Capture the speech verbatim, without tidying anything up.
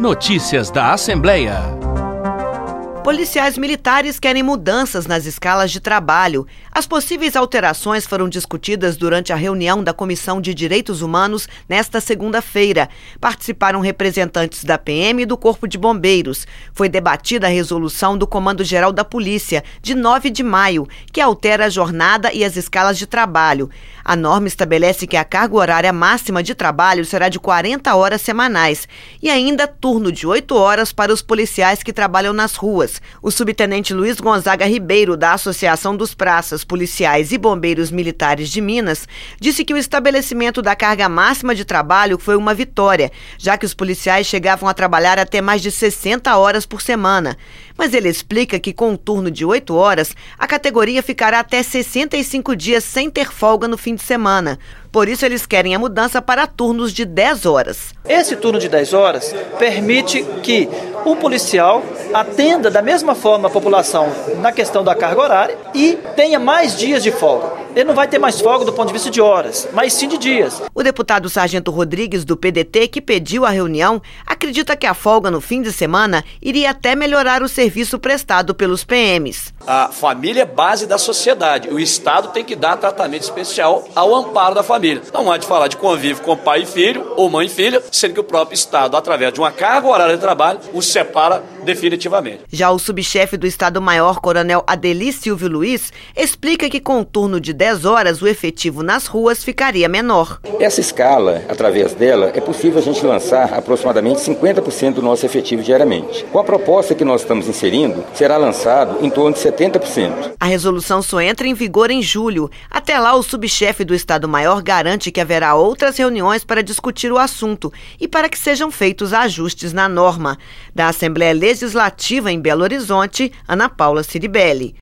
Notícias da Assembleia. Policiais militares querem mudanças nas escalas de trabalho. As possíveis alterações foram discutidas durante a reunião da Comissão de Direitos Humanos nesta segunda-feira. Participaram representantes da P M e do Corpo de Bombeiros. Foi debatida a resolução do Comando-Geral da Polícia, de nove de maio, que altera a jornada e as escalas de trabalho. A norma estabelece que a carga horária máxima de trabalho será de quarenta horas semanais e ainda turno de oito horas para os policiais que trabalham nas ruas. O subtenente Luiz Gonzaga Ribeiro, da Associação dos Praças, Policiais e Bombeiros Militares de Minas, disse que o estabelecimento da carga máxima de trabalho foi uma vitória, já que os policiais chegavam a trabalhar até mais de sessenta horas por semana. Mas ele explica que com um turno de oito horas, a categoria ficará até sessenta e cinco dias sem ter folga no fim de semana. Por isso, eles querem a mudança para turnos de dez horas. Esse turno de dez horas permite que o policial atenda da mesma forma a população na questão da carga horária e tenha mais dias de folga. Ele não vai ter mais folga do ponto de vista de horas, mas sim de dias. O deputado Sargento Rodrigues, do P D T, que pediu a reunião, acredita que a folga no fim de semana iria até melhorar o serviço prestado pelos P Ms. A família é base da sociedade. O Estado tem que dar tratamento especial ao amparo da família. Não há de falar de convívio com pai e filho ou mãe e filha, sendo que o próprio Estado, através de uma carga horária de trabalho, os separa definitivamente. Já o subchefe do Estado-Maior, Coronel Adeli Silvio Luiz, explica que com um turno de dez horas, o efetivo nas ruas ficaria menor. Essa escala, através dela, é possível a gente lançar aproximadamente cinquenta por cento do nosso efetivo diariamente. Com a proposta que nós estamos inserindo, será lançado em torno de setenta por cento. A resolução só entra em vigor em julho. Até lá, o subchefe do Estado-Maior garante que haverá outras reuniões para discutir o assunto e para que sejam feitos ajustes na norma. Da Assembleia Legislativa em Belo Horizonte, Ana Paula Ciribelli.